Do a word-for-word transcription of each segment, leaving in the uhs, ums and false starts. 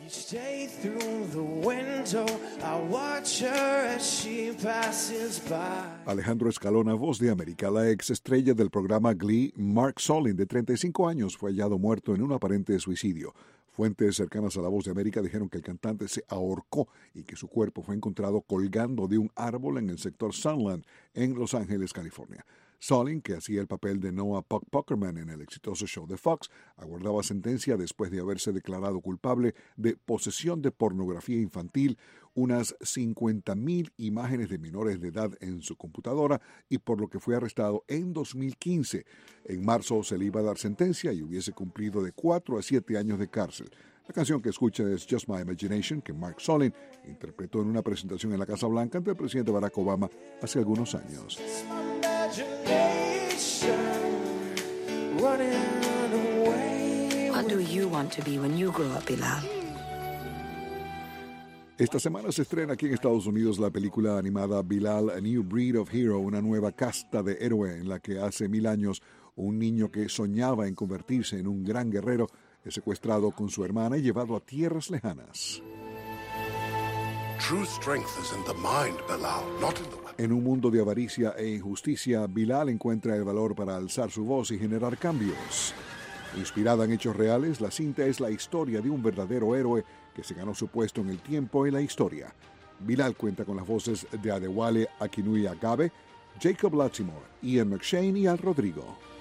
Each day through the window, I watch her as she passes by. Alejandro Escalona, voz de América. La ex estrella del programa Glee, Mark Solin, de treinta y cinco años, fue hallado muerto en un aparente suicidio. Fuentes cercanas a La Voz de América dijeron que el cantante se ahorcó y que su cuerpo fue encontrado colgando de un árbol en el sector Sunland, en Los Ángeles, California. Solin, que hacía el papel de Noah Puck Puckerman en el exitoso show de Fox, aguardaba sentencia después de haberse declarado culpable de posesión de pornografía infantil, unas cincuenta mil imágenes de menores de edad en su computadora y por lo que fue arrestado en dos mil quince. En marzo se le iba a dar sentencia y hubiese cumplido de cuatro a siete años de cárcel. La canción que escucha es Just My Imagination, que Mark Solin interpretó en una presentación en la Casa Blanca ante el presidente Barack Obama hace algunos años. What do you want to be when you grow up, Bilal? Esta semana se estrena aquí en Estados Unidos la película animada Bilal, A New Breed of Hero, una nueva casta de héroe en la que hace mil años un niño que soñaba en convertirse en un gran guerrero es secuestrado con su hermana y llevado a tierras lejanas. True strength is in the mind, Bilal, not in the weapon. En un mundo de avaricia e injusticia, Bilal encuentra el valor para alzar su voz y generar cambios. Inspirada en hechos reales, la cinta es la historia de un verdadero héroe que se ganó su puesto en el tiempo y la historia. Bilal cuenta con las voces de Adewale Akinnuoye Agabe, Jacob Latimore, Ian McShane y Al Rodrigo.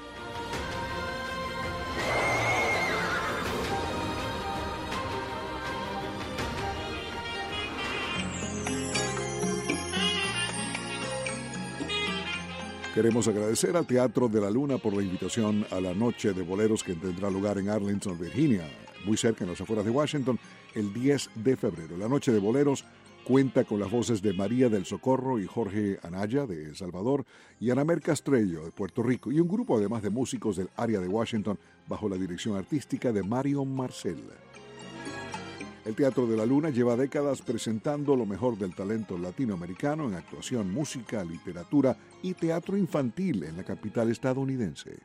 Queremos agradecer al Teatro de la Luna por la invitación a la Noche de Boleros que tendrá lugar en Arlington, Virginia, muy cerca en las afueras de Washington, el diez de febrero. La Noche de Boleros cuenta con las voces de María del Socorro y Jorge Anaya de El Salvador y Anamer Castrello de Puerto Rico y un grupo además de músicos del área de Washington bajo la dirección artística de Mario Marcel. El Teatro de la Luna lleva décadas presentando lo mejor del talento latinoamericano en actuación, música, literatura y teatro infantil en la capital estadounidense.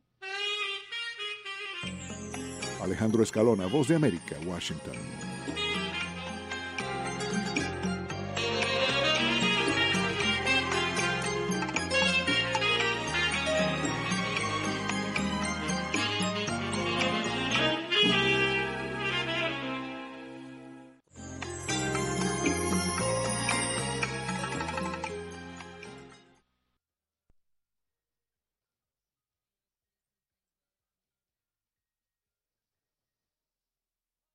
Alejandro Escalona, Voz de América, Washington.